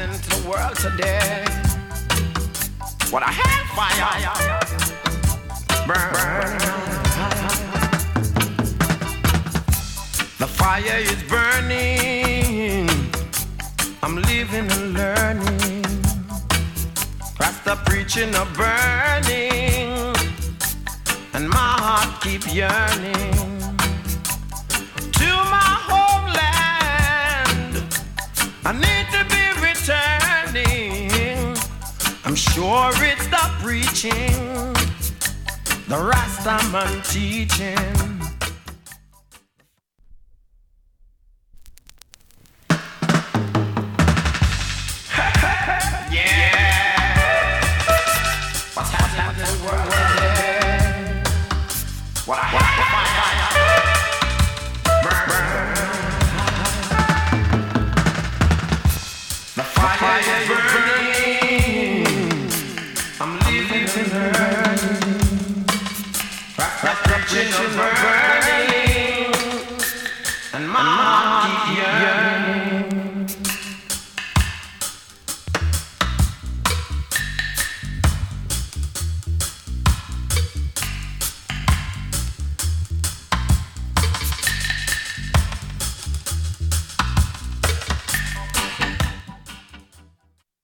happening to the world today? What a hellfire burn. The fire is burning. I'm living and learning. Rasta preaching of burning, and my heart keep yearning to my homeland. I need to be returning. I'm sure it's the preaching, the Rastaman teaching. Burning, and my heart keep yearning.